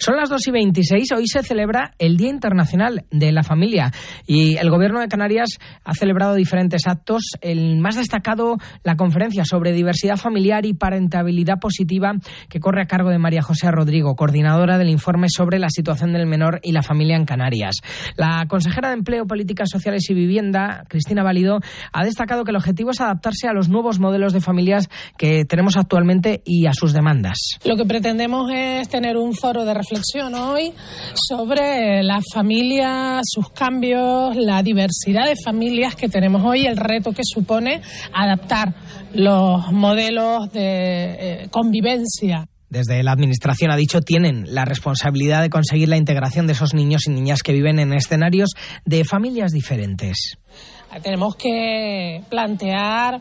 Son las 2:26, hoy se celebra el Día Internacional de la Familia y el Gobierno de Canarias ha celebrado diferentes actos. El más destacado, la conferencia sobre diversidad familiar y parentabilidad positiva, que corre a cargo de María José Rodrigo, coordinadora del informe sobre la situación del menor y la familia en Canarias. La consejera de Empleo, Políticas Sociales y Vivienda, Cristina Valido, ha destacado que el objetivo es adaptarse a los nuevos modelos de familias que tenemos actualmente y a sus demandas. Lo que pretendemos es tener un foro de reflexión hoy sobre la familia, sus cambios, la diversidad de familias que tenemos hoy, el reto que supone adaptar los modelos de convivencia. Desde la Administración, ha dicho, tienen la responsabilidad de conseguir la integración de esos niños y niñas que viven en escenarios de familias diferentes. Tenemos que plantear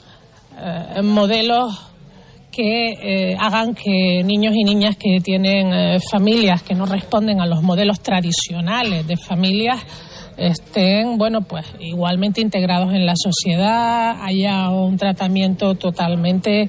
modelos que hagan que niños y niñas que tienen familias que no responden a los modelos tradicionales de familias estén, igualmente integrados en la sociedad, haya un tratamiento totalmente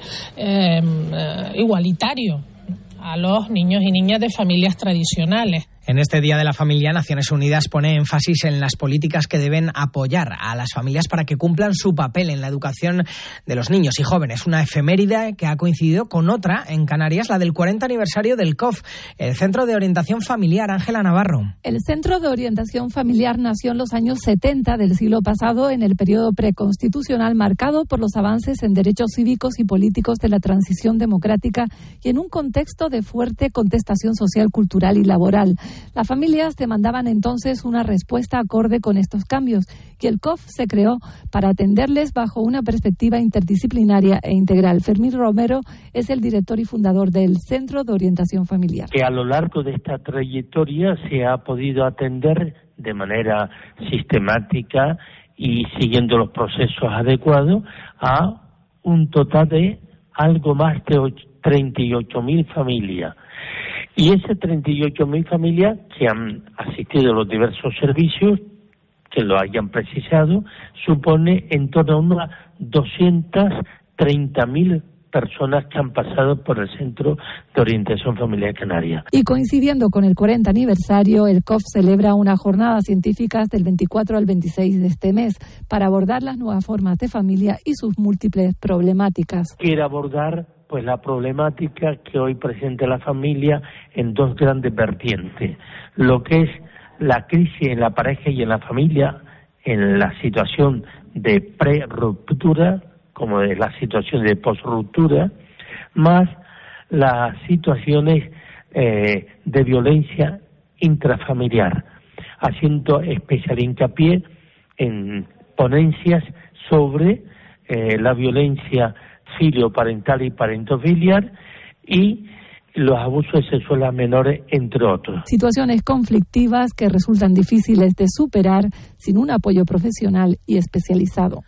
igualitario a los niños y niñas de familias tradicionales. En este Día de la Familia, Naciones Unidas pone énfasis en las políticas que deben apoyar a las familias para que cumplan su papel en la educación de los niños y jóvenes. Una efeméride que ha coincidido con otra en Canarias, la del 40 aniversario del COF, el Centro de Orientación Familiar. Ángela Navarro. El Centro de Orientación Familiar nació en los años 70 del siglo pasado, en el periodo preconstitucional marcado por los avances en derechos cívicos y políticos de la transición democrática y en un contexto de fuerte contestación social, cultural y laboral. Las familias demandaban entonces una respuesta acorde con estos cambios y el COF se creó para atenderles bajo una perspectiva interdisciplinaria e integral. Fermín Romero es el director y fundador del Centro de Orientación Familiar. Que a lo largo de esta trayectoria se ha podido atender de manera sistemática y siguiendo los procesos adecuados a un total de algo más de 38.000 familias. Y esas 38.000 familias que han asistido a los diversos servicios, que lo hayan precisado, supone en torno a unas 230.000 personas que han pasado por el Centro de Orientación Familiar Canaria. Y coincidiendo con el 40 aniversario, el COF celebra unas jornadas científicas del 24 al 26 de este mes para abordar las nuevas formas de familia y sus múltiples problemáticas. Quiere abordar la problemática que hoy presenta la familia en dos grandes vertientes. Lo que es la crisis en la pareja y en la familia, en la situación de pre-ruptura, como de la situación de post-ruptura, más las situaciones de violencia intrafamiliar, haciendo especial hincapié en ponencias sobre la violencia filioparental y parentofiliar y los abusos sexuales a menores, entre otros. Situaciones conflictivas que resultan difíciles de superar sin un apoyo profesional y especializado.